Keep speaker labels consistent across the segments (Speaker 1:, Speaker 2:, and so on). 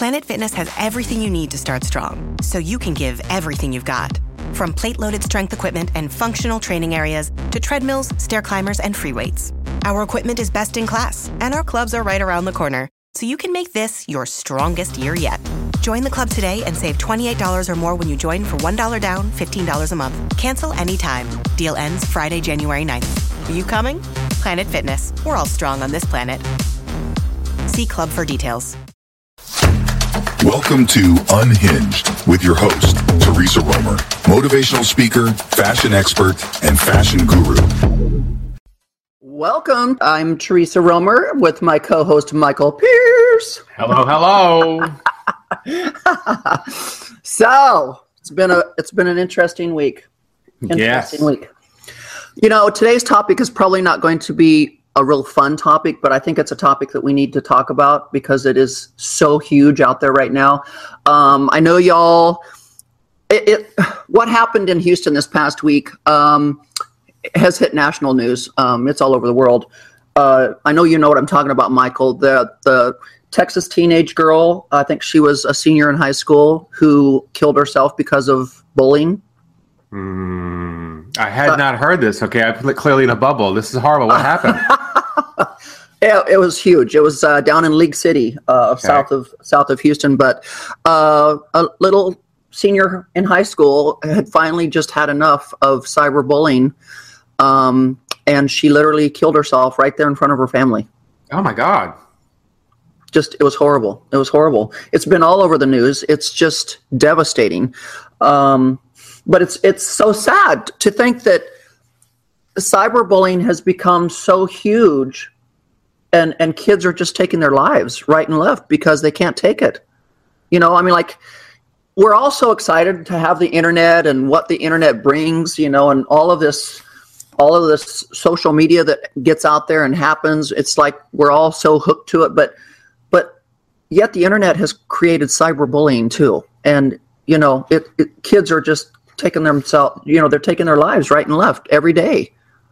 Speaker 1: Planet Fitness has everything you need to start strong, so you can give everything you've got. From plate-loaded strength equipment and functional training areas to treadmills, stair climbers, and free weights. Our equipment is best in class, and our clubs are right around the corner, so you can make this your strongest year yet. Join the club today and save $28 or more when you join for $1 down, $15 a month. Cancel anytime. Deal ends Friday, January 9th. Are you coming? Planet Fitness. We're all strong on this planet. See club for details.
Speaker 2: Welcome to Unhinged with your host, Teresa Romer, motivational speaker, fashion expert, and fashion guru.
Speaker 3: Welcome. I'm Teresa Romer with my co-host, Michael Pierce.
Speaker 4: Hello.
Speaker 3: So, it's been an interesting week.
Speaker 4: Yes.
Speaker 3: Week. You know, today's topic is probably not going to be a real fun topic, but I think it's a topic that we need to talk about because it is so huge out there right now. I know y'all, what happened in Houston this past week has hit national news. It's all over the world. I know you know what I'm talking about, Michael. The Texas teenage girl, I think she was a senior in high school, who killed herself because of bullying.
Speaker 4: I had not heard this. Okay, I'm clearly in a bubble. This is horrible. What happened?
Speaker 3: It was huge. It was down in League City, south of Houston. But a little senior in high school had finally just had enough of cyberbullying, and she literally killed herself right there in front of her family.
Speaker 4: Oh my God!
Speaker 3: It was horrible. It was horrible. It's been all over the news. It's just devastating. But it's so sad to think that cyberbullying has become so huge, and kids are just taking their lives right and left because they can't take it. You know, I mean, like, we're all so excited to have the internet and what the internet brings, you know, and all of this social media that gets out there and happens. It's like we're all so hooked to it, but yet the internet has created cyberbullying too. And, you know, kids are just taking themselves, you know, they're taking their lives right and left every day.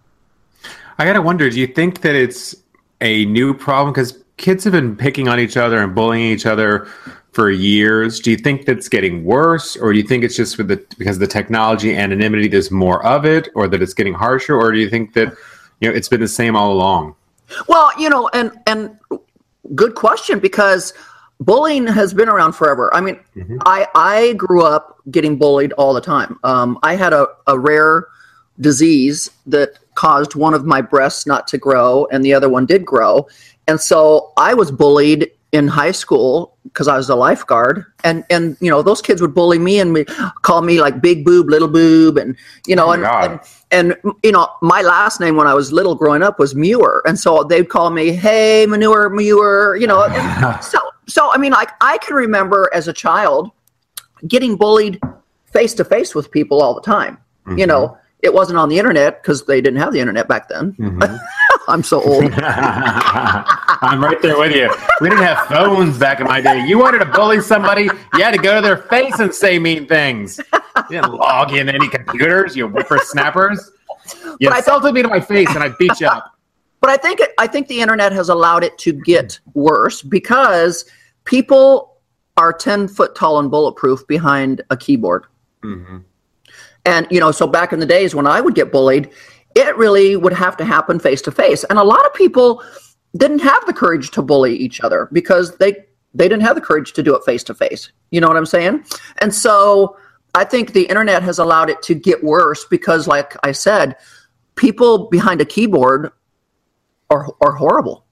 Speaker 4: I gotta wonder, do you think that it's a new problem? Because kids have been picking on each other and bullying each other for years. Do you think that's getting worse, or do you think it's just because of the technology, anonymity, there's more of it, or that it's getting harsher, or do you think that, you know, it's been the same all along? Well,
Speaker 3: you know, and good question, because bullying has been around forever. I mean, I grew up getting bullied all the time. I had a rare disease that caused one of my breasts not to grow and the other one did grow. And so I was bullied in high school because I was a lifeguard. And you know, those kids would bully me and call me like big boob, little boob. And, you know, and you know, my last name when I was little growing up was Muir. And so they'd call me, hey, Manure, you know. So, I mean, like, I can remember as a child getting bullied face to face with people all the time. You know, it wasn't on the internet because they didn't have the internet back then. I'm so old.
Speaker 4: I'm right there with you. We didn't have phones back in my day. You wanted to bully somebody, you had to go to their face and say mean things. You didn't log in any computers, you whippersnappers. You insulted me to my face and I beat you up.
Speaker 3: But I think the internet has allowed it to get worse because people are 10 foot tall and bulletproof behind a keyboard. And, you know, so back in the days when I would get bullied, it really would have to happen face to face. And a lot of people didn't have the courage to bully each other because they didn't have the courage to do it face to face. You know what I'm saying? And so I think the internet has allowed it to get worse because, like I said, people behind a keyboard are horrible.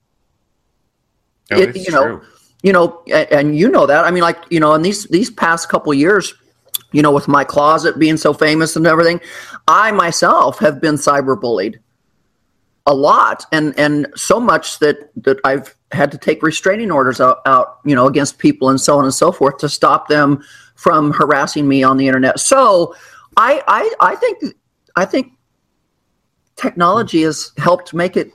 Speaker 4: It's true.
Speaker 3: You know, and you know that. I mean, like, you know, in these past couple years, you know, with my closet being so famous and everything, I myself have been cyberbullied a lot, and so much that I've had to take restraining orders out, you know, against people and so on and so forth to stop them from harassing me on the internet. So I think technology has helped make it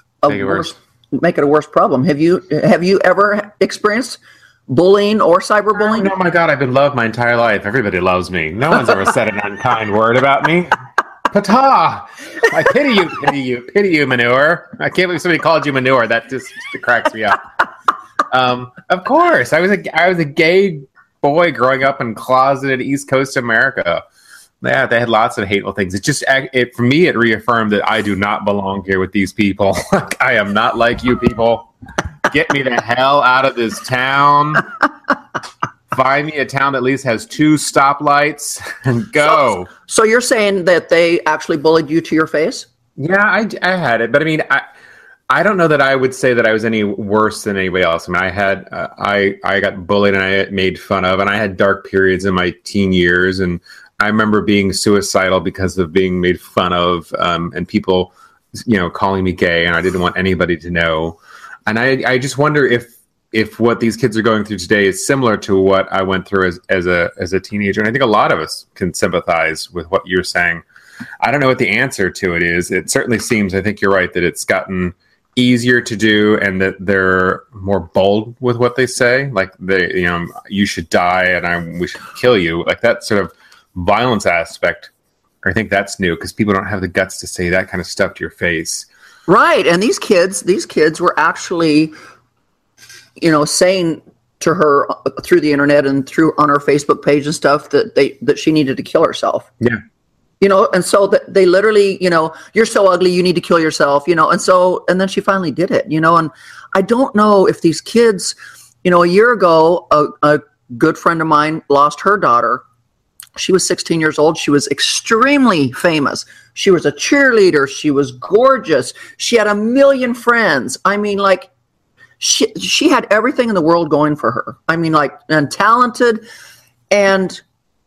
Speaker 3: a worse problem. Have you ever experienced bullying or cyberbullying?
Speaker 4: Oh my God, I've been loved my entire life. Everybody loves me. No one's ever said an unkind word about me. Pata! I pity you, Manure. I can't believe somebody called you Manure. That just cracks me up. Of course, I was a gay boy growing up in closeted East Coast America. Yeah, they had lots of hateful things. For me, it reaffirmed that I do not belong here with these people. I am not like you people. Get me the hell out of this town. Find me a town that at least has 2 stoplights and go.
Speaker 3: So you're saying that they actually bullied you to your face?
Speaker 4: Yeah, I had it, but I mean, I don't know that I would say that I was any worse than anybody else. I mean, I got bullied and I made fun of, and I had dark periods in my teen years, and I remember being suicidal because of being made fun of, and people, calling me gay, and I didn't want anybody to know. And I just wonder if what these kids are going through today is similar to what I went through as a teenager. And I think a lot of us can sympathize with what you're saying. I don't know what the answer to it is. It certainly seems, I think you're right, that it's gotten easier to do and that they're more bold with what they say. Like you should die and we should kill you. Like that sort of violence aspect. I think that's new because people don't have the guts to say that kind of stuff to your face.
Speaker 3: Right. And these kids were actually, saying to her through the internet and on her Facebook page and stuff that she needed to kill herself.
Speaker 4: Yeah.
Speaker 3: And so that they literally, you're so ugly, you need to kill yourself, and then she finally did it, and I don't know if these kids, a year ago, a good friend of mine lost her daughter. She was 16 years old. She was extremely famous. She was a cheerleader. She was gorgeous. She had 1 million friends. I mean, like, she had everything in the world going for her. I mean, like, and talented. And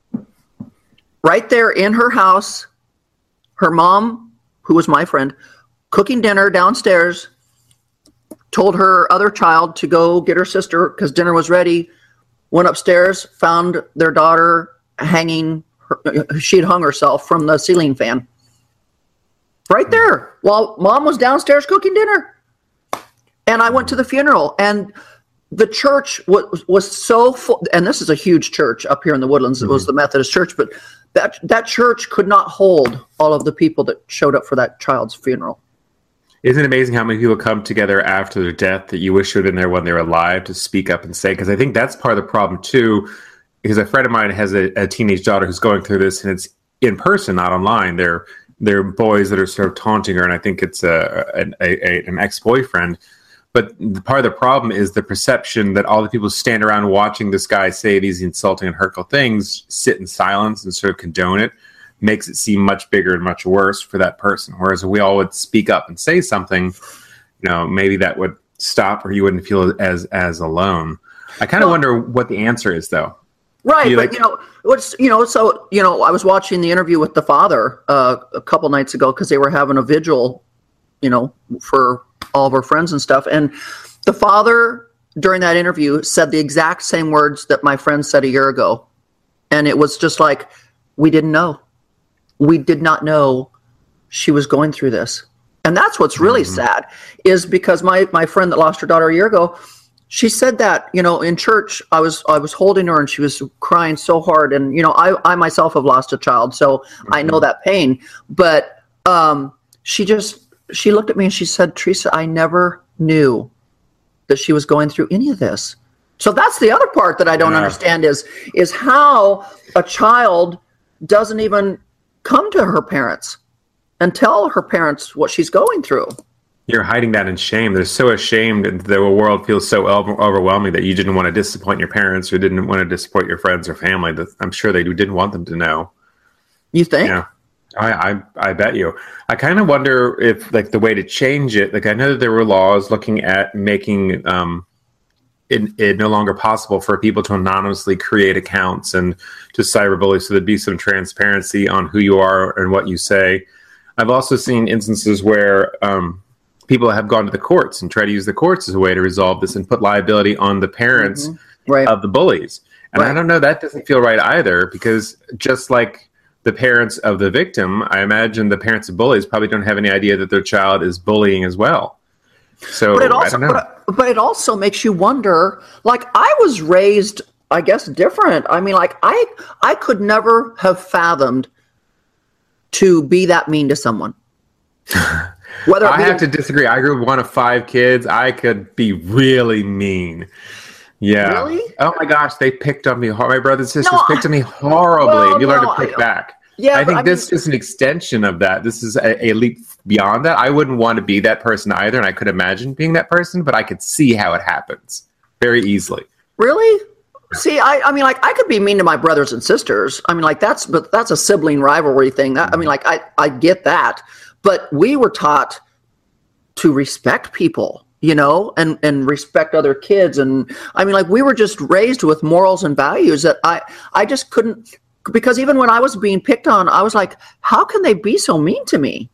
Speaker 3: right there in her house, her mom, who was my friend, cooking dinner downstairs, told her other child to go get her sister because dinner was ready, went upstairs, found their daughter hanging. She'd hung herself from the ceiling fan. Right there, while mom was downstairs cooking dinner. And I went to the funeral, and the church was so full, and this is a huge church up here in the Woodlands. It was the Methodist church, but that church could not hold all of the people that showed up for that child's funeral.
Speaker 4: Isn't it amazing how many people come together after their death that you wish would have been there when they were alive to speak up and say? Because I think that's part of the problem too, because a friend of mine has a teenage daughter who's going through this, and it's in person, not online. They're boys that are sort of taunting her, and I think it's an ex-boyfriend. But part of the problem is the perception that all the people who stand around watching this guy say these insulting and hurtful things sit in silence and sort of condone it, makes it seem much bigger and much worse for that person. Whereas if we all would speak up and say something, maybe that would stop, or you wouldn't feel as alone. I kind of wonder what the answer is, though.
Speaker 3: Right, I was watching the interview with the father a couple nights ago because they were having a vigil, for all of our friends and stuff. And the father, during that interview, said the exact same words that my friend said a year ago. And it was just like, we didn't know. We did not know she was going through this. And that's what's really sad, is because my friend that lost her daughter a year ago, she said that, in church, I was holding her and she was crying so hard. And, I myself have lost a child, so I know that pain. But she looked at me and she said, Teresa, I never knew that she was going through any of this. So that's the other part that I don't understand is how a child doesn't even come to her parents and tell her parents what she's going through.
Speaker 4: You're hiding that in shame. They're so ashamed that the world feels so overwhelming that you didn't want to disappoint your parents or didn't want to disappoint your friends or family. That I'm sure they didn't want them to know.
Speaker 3: You think?
Speaker 4: Yeah. I bet you. I kind of wonder if, like, the way to change it, like, I know that there were laws looking at making it no longer possible for people to anonymously create accounts and to cyberbully, so there'd be some transparency on who you are and what you say. I've also seen instances where people have gone to the courts and try to use the courts as a way to resolve this and put liability on the parents of the bullies. And I don't know, that doesn't feel right either, because just like the parents of the victim, I imagine the parents of bullies probably don't have any idea that their child is bullying as well. So I don't know.
Speaker 3: But it also makes you wonder, like, I was raised, I guess, different. I mean, like, I could never have fathomed to be that mean to someone. Whether
Speaker 4: I have to disagree. I grew up one of 5 kids. I could be really mean. Yeah.
Speaker 3: Really?
Speaker 4: Oh my gosh, they picked on me. My brothers and sisters picked on me horribly. And you learn to pick back.
Speaker 3: Yeah,
Speaker 4: I think this is an extension of that. This is a leap beyond that. I wouldn't want to be that person either, and I could imagine being that person, but I could see how it happens very easily.
Speaker 3: Really? See, I mean, like, I could be mean to my brothers and sisters. I mean, like, that's a sibling rivalry thing. That, I mean, like, I get that. But we were taught to respect people, you know, and respect other kids. And I mean, like, we were just raised with morals and values that I just couldn't. Because even when I was being picked on, I was like, how can they be so mean to me?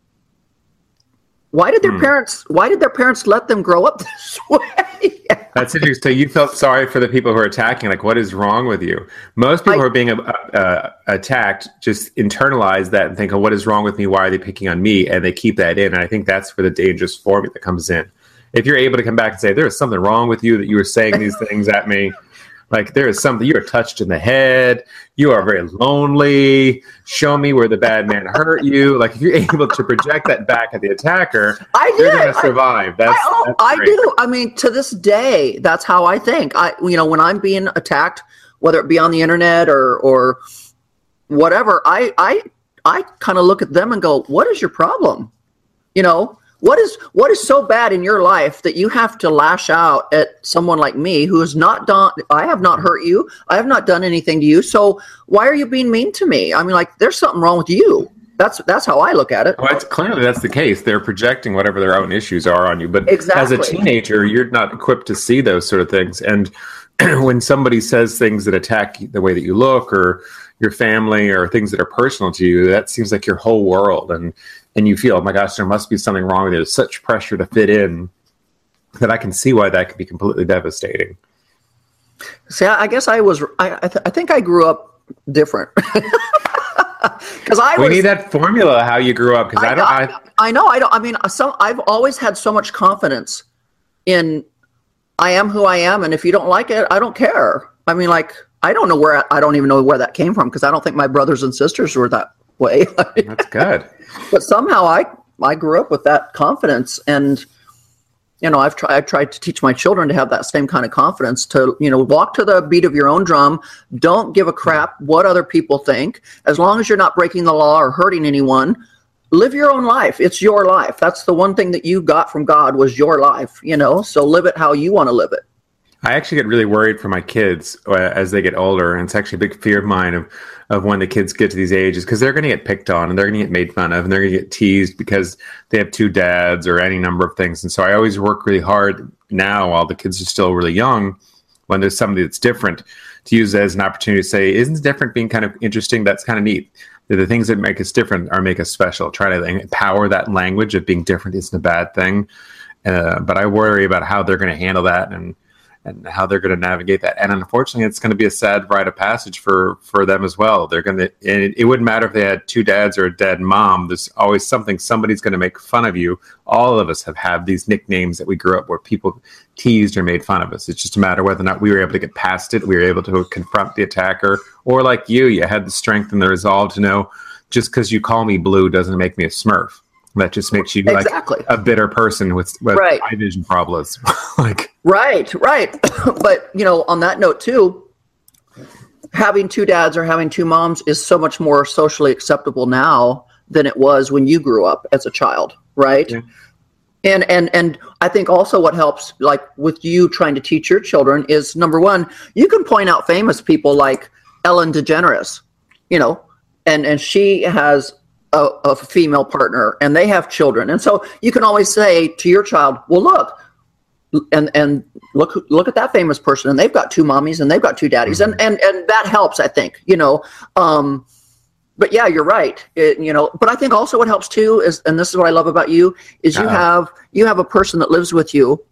Speaker 3: Why did their parents let them grow up this way?
Speaker 4: That's interesting. So you felt sorry for the people who are attacking. Like, what is wrong with you? Most people who are being attacked just internalize that and think, oh, what is wrong with me? Why are they picking on me? And they keep that in. And I think that's where the dangerous formula comes in. If you're able to come back and say, there is something wrong with you that you were saying these things at me. Like, there is something, you are touched in the head, you are very lonely, show me where the bad man hurt you. Like, if you're able to project that back at the attacker, they're going to survive.
Speaker 3: I do. I mean, to this day, that's how I think. When I'm being attacked, whether it be on the internet or whatever, I kind of look at them and go, what is your problem? You know? What is so bad in your life that you have to lash out at someone like me who has not done? I have not hurt you. I have not done anything to you. So why are you being mean to me? I mean, like, there's something wrong with you. That's how I look at it.
Speaker 4: Well, clearly that's the case. They're projecting whatever their own issues are on you. But
Speaker 3: exactly.
Speaker 4: As a teenager, you're not equipped to see those sort of things. And when somebody says things that attack the way that you look or your family or things that are personal to you, that seems like your whole world. And you feel, oh my gosh, there must be something wrong with it. There's such pressure to fit in that I can see why that could be completely devastating.
Speaker 3: See, I guess I think I grew up different.
Speaker 4: We need that formula how you grew up. Because
Speaker 3: I know. I've always had so much confidence in I am who I am, and if you don't like it, I don't care. I mean, like, I don't even know where that came from, because I don't think my brothers and sisters were that way.
Speaker 4: That's good.
Speaker 3: But somehow I grew up with that confidence, and I've tried to teach my children to have that same kind of confidence, to walk to the beat of your own drum. Don't give a crap what other people think, as long as you're not breaking the law or hurting anyone. Live your own life. It's your life. That's the one thing that you got from God, was your life. So live it how you want to live it.
Speaker 4: I actually get really worried for my kids as they get older, and it's actually a big fear of mine of when the kids get to these ages, because they're going to get picked on and they're going to get made fun of and they're going to get teased because they have 2 dads or any number of things. And so I always work really hard now, while the kids are still really young, when there's somebody that's different, to use it as an opportunity to say, isn't different being kind of interesting? That's kind of neat. The things that make us different or make us special. Try to empower that language of being different isn't a bad thing. But I worry about how they're going to handle that and how they're going to navigate that. And unfortunately, it's going to be a sad rite of passage for them as well. They're going to, and it wouldn't matter if they had 2 dads or a dad and mom. There's always somebody's going to make fun of you. All of us have had these nicknames that we grew up where people teased or made fun of us. It's just a matter of whether or not we were able to get past it. We were able to confront the attacker, or like you had the strength and the resolve to know, just because you call me blue doesn't make me a Smurf. That just makes you like a bitter person with eye vision problems.
Speaker 3: Right. But, on that note too, having 2 dads or having 2 moms is so much more socially acceptable now than it was when you grew up as a child. Right. Yeah. And I think also what helps, like with you trying to teach your children, is number one, you can point out famous people like Ellen DeGeneres, and she has a female partner and they have children. And so you can always say to your child, well, look at that famous person, and they've got 2 mommies and they've got 2 daddies. Mm-hmm. And that helps, I think, but yeah, you're right. But I think also what helps too is, and this is what I love about you, is you have a person that lives with you,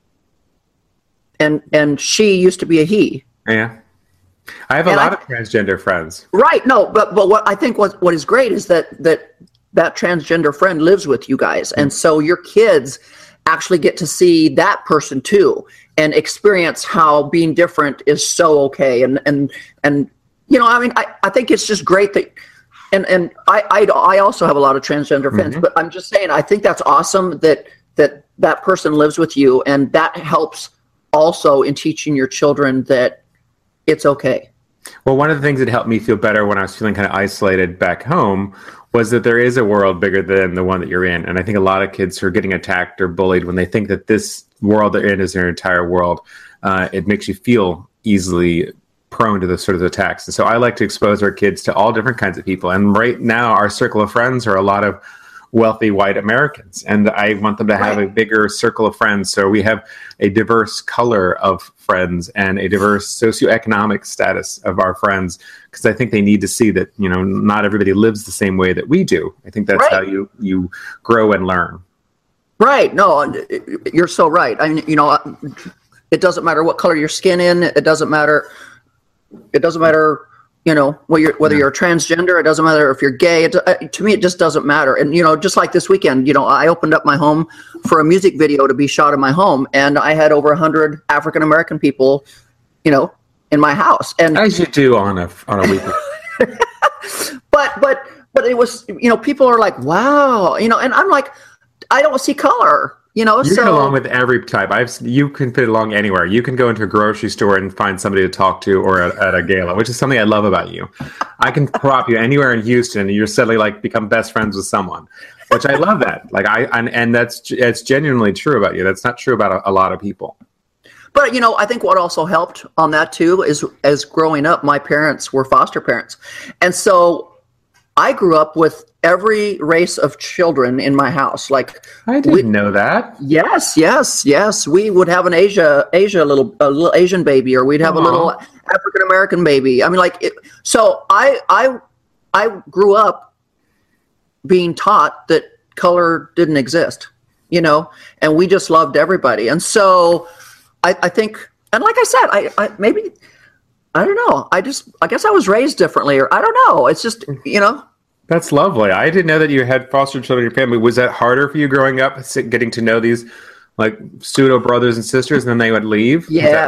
Speaker 3: and she used to be a he.
Speaker 4: Yeah. I have a lot of transgender friends.
Speaker 3: Right. No, but what I think what is great is that transgender friend lives with you guys. Mm-hmm. And so your kids actually get to see that person too, and experience how being different is so okay. And I think it's just great that and I also have a lot of transgender friends, but I'm just saying, I think that's awesome that person lives with you, and that helps also in teaching your children that it's okay.
Speaker 4: Well, one of the things that helped me feel better when I was feeling kind of isolated back home was that there is a world bigger than the one that you're in. And I think a lot of kids who are getting attacked or bullied, when they think that this world they're in is their entire world, it makes you feel easily prone to those sort of attacks. And so I like to expose our kids to all different kinds of people. And right now, our circle of friends are a lot of wealthy white Americans. And I want them to have a bigger circle of friends. So we have a diverse color of friends and a diverse socioeconomic status of our friends, because I think they need to see that, you know, not everybody lives the same way that we do. I think that's how you grow and learn. Right. No,
Speaker 3: you're so right. I mean, you know, it doesn't matter what color your skin in. It doesn't matter, you know, whether you're transgender. It doesn't matter if you're gay. To me, it just doesn't matter. And, you know, just like this weekend, you know, I opened up my home for a music video to be shot in my home, and I had over 100 African-American people, you know, in my house. And
Speaker 4: as you do on a weekend.
Speaker 3: but it was, you know, people are like, wow, you know, and I'm like, I don't see color. You know,
Speaker 4: you get along with every type. You can fit along anywhere. You can go into a grocery store and find somebody to talk to, or at a gala, which is something I love about you. I can prop you anywhere in Houston, and you're suddenly like become best friends with someone, which I love that. Like and it's genuinely true about you. That's not true about a lot of people.
Speaker 3: But, you know, I think what also helped on that too is, as growing up, my parents were foster parents, and so I grew up with every race of children in my house. Like,
Speaker 4: I didn't know that.
Speaker 3: Yes. We would have an a little Asian baby, or we'd have a little African American baby. I mean, so I grew up being taught that color didn't exist, you know, and we just loved everybody. And so I think, and like I said, I don't know. I guess I was raised differently, or I don't know. It's just, you know.
Speaker 4: That's lovely. I didn't know that you had foster children in your family. Was that harder for you growing up, getting to know these like pseudo brothers and sisters, and then they would leave?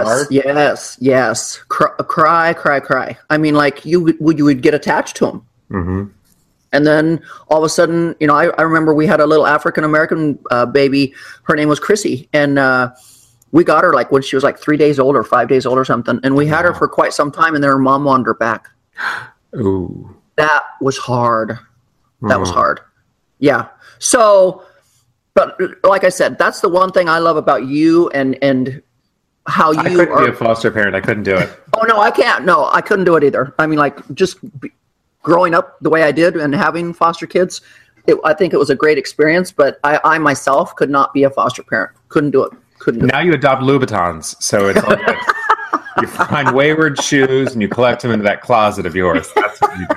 Speaker 3: Yes. Cry. I mean, like you would get attached to them. Mm-hmm. And then all of a sudden, you know, I remember we had a little African-American baby. Her name was Chrissy. And we got her like when she was like 3 days old or 5 days old or something. And we had her for quite some time, and then her mom wanted her back.
Speaker 4: Ooh.
Speaker 3: That was hard. That was hard. Yeah. So, but like I said, that's the one thing I love about you and how you
Speaker 4: I couldn't be a foster parent. I couldn't do it.
Speaker 3: Oh, no, I can't. No, I couldn't do it either. I mean, like just growing up the way I did and having foster kids, I think it was a great experience, but I myself could not be a foster parent. Couldn't do it.
Speaker 4: Now you adopt Louboutins, so it's all good. You find wayward shoes and you collect them into that closet of yours. That's what you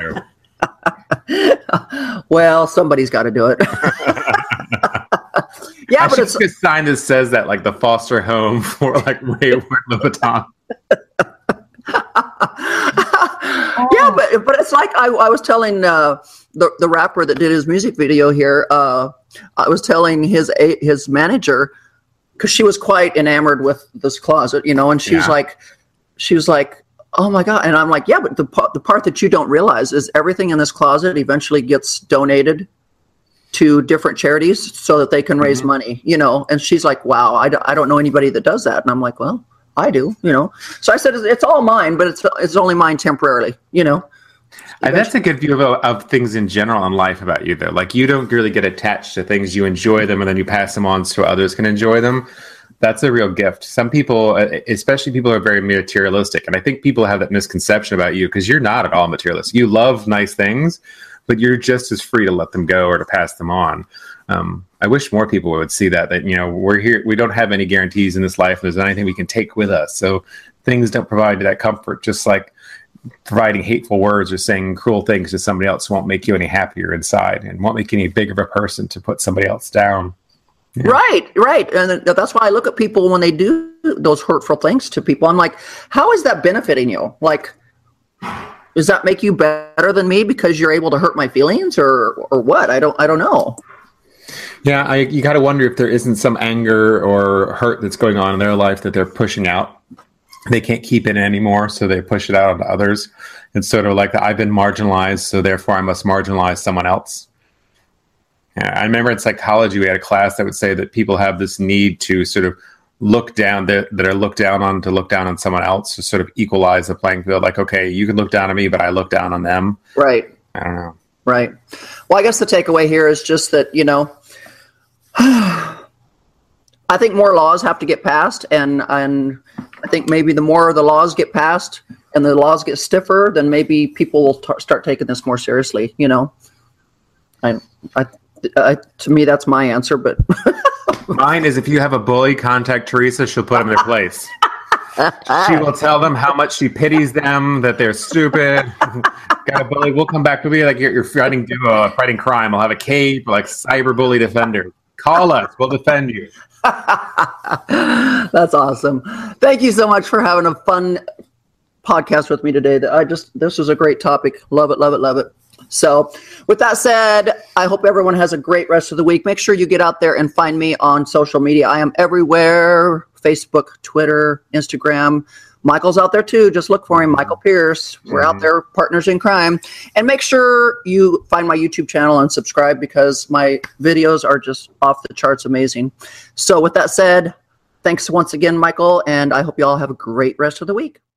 Speaker 4: do.
Speaker 3: Well, somebody's got to do it.
Speaker 4: Yeah, but it's a sign that says that, like the foster home for like wayward Louboutin.
Speaker 3: Yeah, but it's like I was telling the rapper that did his music video here. I was telling his manager, because she was quite enamored with this closet, you know, and she was like, oh my God. And I'm like, yeah, but the part that you don't realize is everything in this closet eventually gets donated to different charities so that they can raise money, you know? And she's like, wow, I don't know anybody that does that. And I'm like, well, I do, you know? So I said, it's all mine, but it's only mine temporarily, you know?
Speaker 4: And that's a good view of things in general in life about you, though. Like, you don't really get attached to things. You enjoy them, and then you pass them on so others can enjoy them. That's a real gift. Some people, especially people who are very materialistic, and I think people have that misconception about you because you're not at all materialistic. You love nice things, but you're just as free to let them go or to pass them on. I wish more people would see that, you know, we're here. We don't have any guarantees in this life. There's anything we can take with us. So things don't provide that comfort, just like providing hateful words or saying cruel things to somebody else won't make you any happier inside and won't make you any bigger of a person to put somebody else down. Yeah. Right.
Speaker 3: And that's why I look at people when they do those hurtful things to people. I'm like, how is that benefiting you? Like, does that make you better than me because you're able to hurt my feelings or what? I don't know.
Speaker 4: Yeah, you got to wonder if there isn't some anger or hurt that's going on in their life that they're pushing out. they can't keep it anymore, so they push it out onto others. It's sort of like I've been marginalized, so therefore I must marginalize someone else. Yeah, I remember in psychology we had a class that would say that people have this need to sort of look down, that are looked down on, to look down on someone else to sort of equalize the playing field. Like, okay, you can look down on me, but I look down on them.
Speaker 3: Right.
Speaker 4: I don't know.
Speaker 3: Right. Well, I guess the takeaway here is just that, I think more laws have to get passed, and I think maybe the more the laws get passed and the laws get stiffer, then maybe people will start taking this more seriously. To me, that's my answer. But
Speaker 4: mine is, if you have a bully, contact Teresa. She'll put them in their place. She will tell them how much she pities them, that they're stupid. Got a bully? We'll come back to be like you're fighting crime. I'll have a cave for like cyber bully defenders. Call us. We'll defend you.
Speaker 3: That's awesome. Thank you so much for having a fun podcast with me today. This was a great topic. Love it, love it, love it. So with that said, I hope everyone has a great rest of the week. Make sure you get out there and find me on social media. I am everywhere: Facebook, Twitter, Instagram. Michael's out there too. Just look for him, Michael Pierce. We're out there, partners in crime. And make sure you find my YouTube channel and subscribe, because my videos are just off the charts amazing. So with that said, thanks once again, Michael, and I hope you all have a great rest of the week.